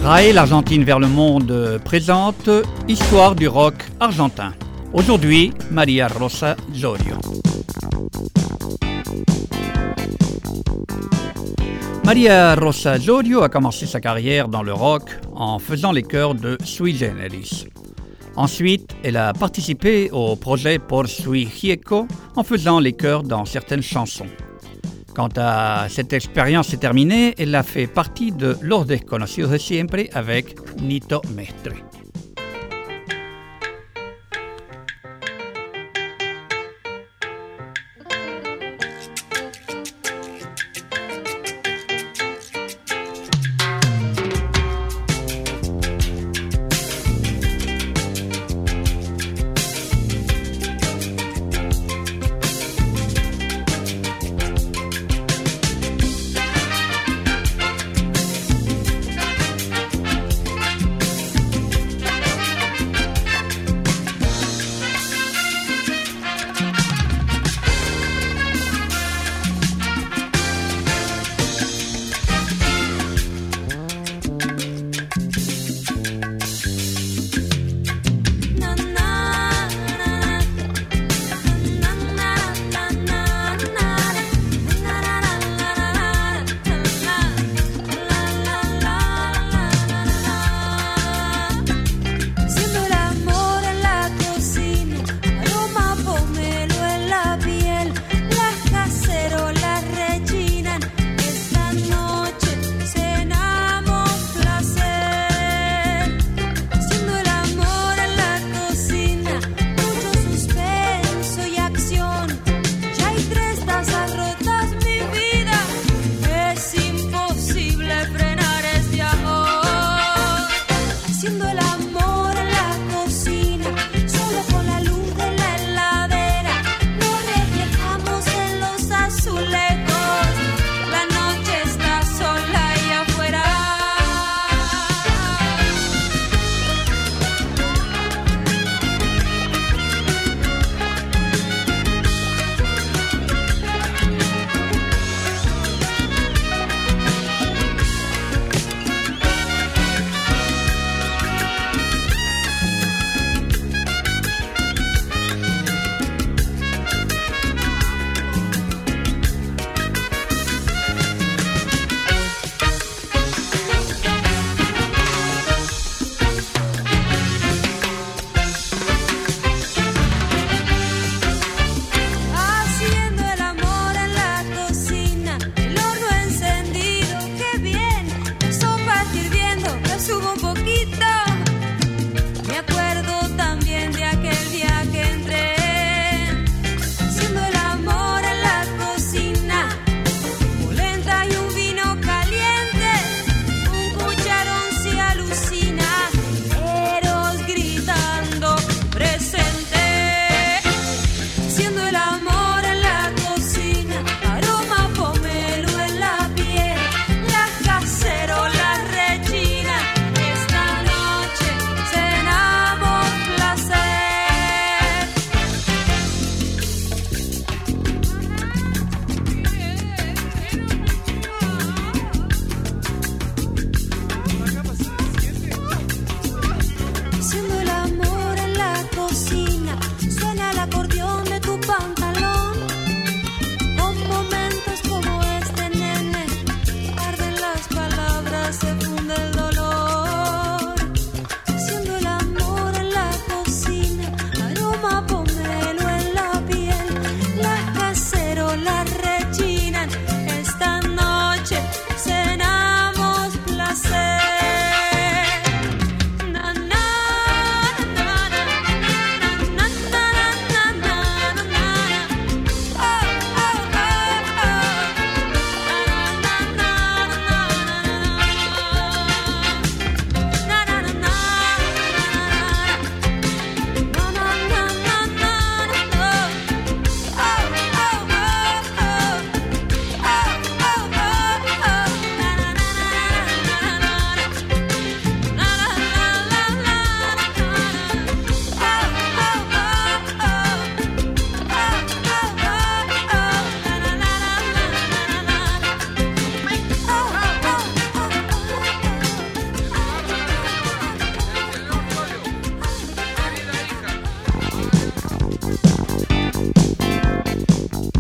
RAE, l'Argentine vers le monde présente Histoire du rock argentin. Aujourd'hui, María Rosa Llorio. María Rosa Llorio a commencé sa carrière dans le rock en faisant les chœurs de Sui Generis. Ensuite, elle a participé au projet Por Sui Gieco en faisant les chœurs dans certaines chansons. Quand cette expérience est terminée, elle a fait partie de Los Desconocidos de Siempre avec Nito Mestre.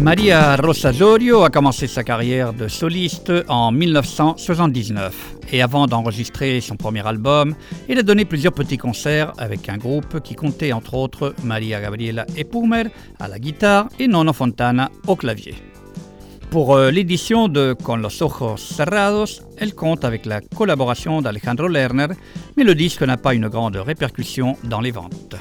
Maria Rosa Llorio a commencé sa carrière de soliste en 1979 et avant d'enregistrer son premier album, elle a donné plusieurs petits concerts avec un groupe qui comptait entre autres Maria Gabriela Epumer à la guitare et Nono Fontana au clavier. Pour l'édition de Con los ojos cerrados, elle compte avec la collaboration d'Alejandro Lerner, mais le disque n'a pas une grande répercussion dans les ventes.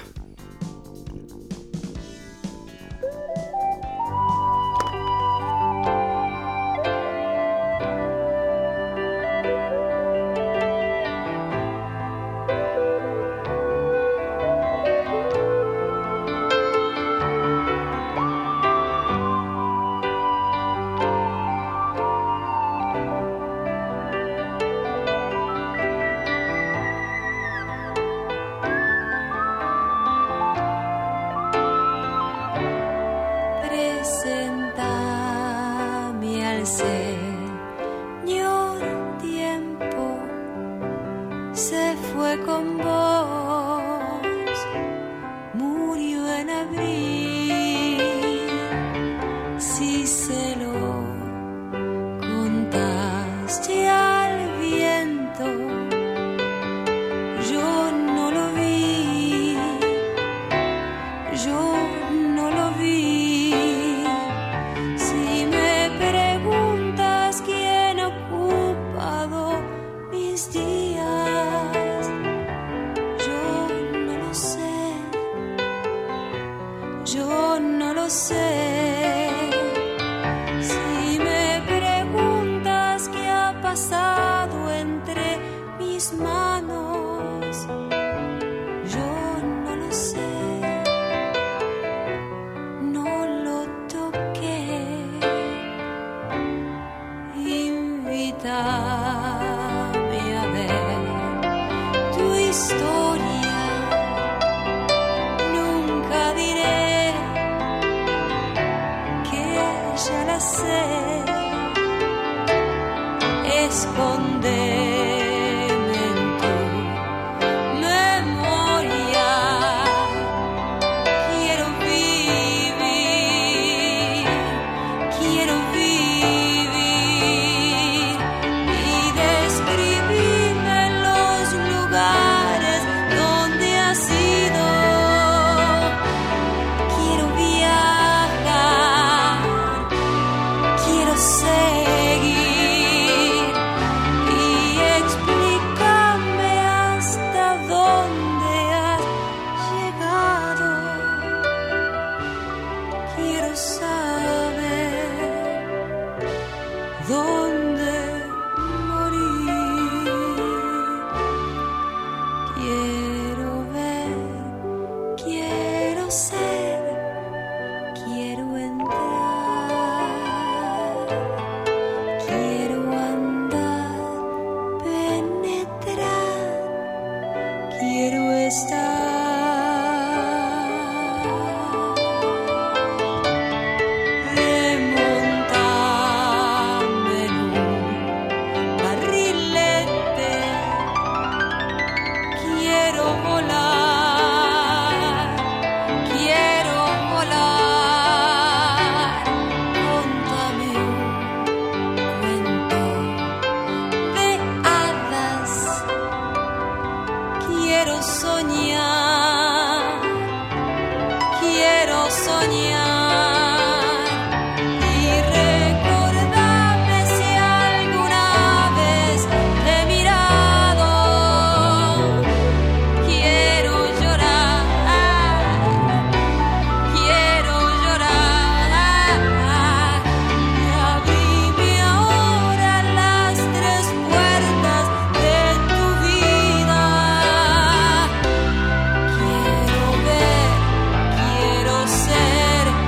Quiero ser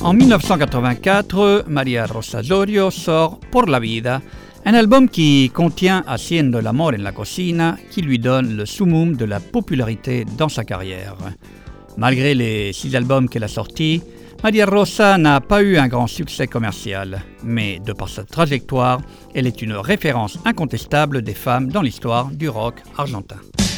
En 1984, María Rosa Llorio sort Por la Vida, un album qui contient Haciendo el amor en la cocina, qui lui donne le summum de la popularité dans sa carrière. Malgré les 6 albums qu'elle a sortis, María Rosa n'a pas eu un grand succès commercial, mais de par sa trajectoire, elle est une référence incontestable des femmes dans l'histoire du rock argentin.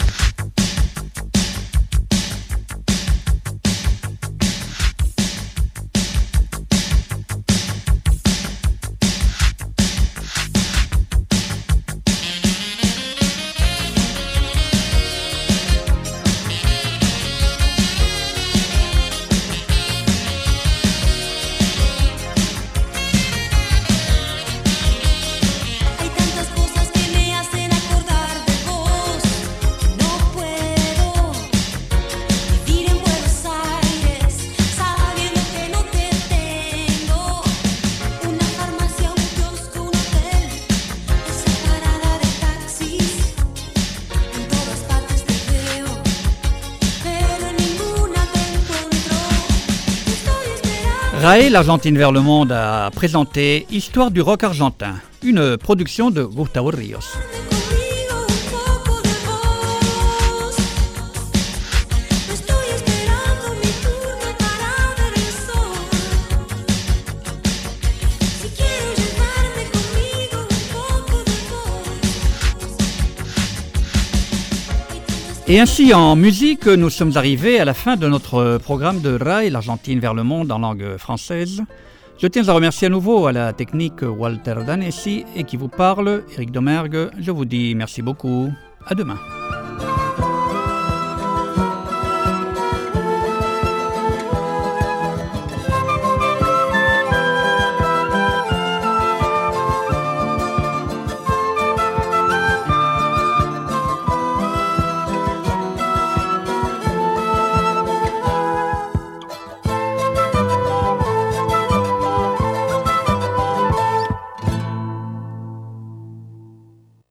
RAE, l'Argentine vers le monde, a présenté Histoire du rock argentin, une production de Gustavo Ríos. Et ainsi, en musique, nous sommes arrivés à la fin de notre programme de RAE, l'Argentine vers le monde en langue française. Je tiens à remercier à nouveau à la technique Walter Danesi et qui vous parle, Éric Domergue. Je vous dis merci beaucoup. À demain.